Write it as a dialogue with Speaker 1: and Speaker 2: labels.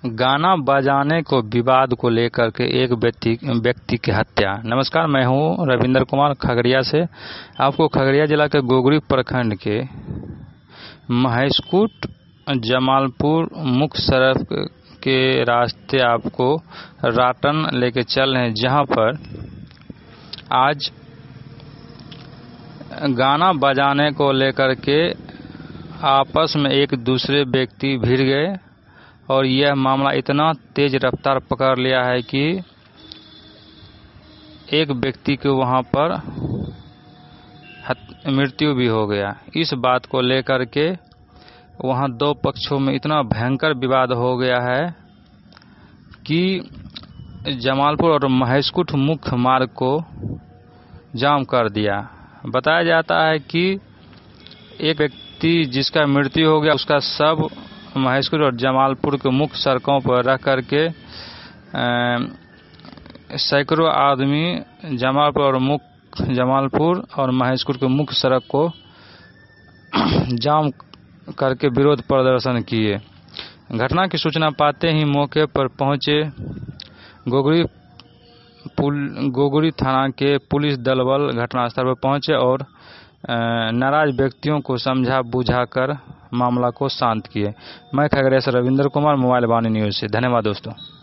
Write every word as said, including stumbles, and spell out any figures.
Speaker 1: गाना बजाने को विवाद को लेकर के एक व्यक्ति व्यक्ति की हत्या। नमस्कार, मैं हूं रविंद्र कुमार खगड़िया से। आपको खगड़िया जिला के गोगरी प्रखंड के महेशकूट जमालपुर मुख्य सड़क के रास्ते आपको राटन लेके चल रहे हैं, जहां पर आज गाना बजाने को लेकर के आपस में एक दूसरे व्यक्ति भिड़ गए और यह मामला इतना तेज रफ्तार पकड़ लिया है कि एक व्यक्ति को वहां पर मृत्यु भी हो गया। इस बात को लेकर के वहां दो पक्षों में इतना भयंकर विवाद हो गया है कि जमालपुर और महेशकूट मुख्य मार्ग को जाम कर दिया। बताया जाता है कि एक व्यक्ति जिसका मृत्यु हो गया, उसका शव महेशकूट और जमालपुर के मुख्य सड़कों पर रख करके सैकड़ों आदमी जमालपुर और मुख्य जमालपुर और महेशकूट के मुख्य सड़क को जाम करके विरोध प्रदर्शन किए। घटना की सूचना पाते ही मौके पर पहुंचे गोगरी पुल गोगरी थाना के पुलिस दल बल घटनास्थल पर पहुंचे और नाराज व्यक्तियों को समझा बुझाकर मामला को शांत किए। मैं खगड़िया से रविंद्र कुमार, मोबाइल वाणी न्यूज से। धन्यवाद दोस्तों।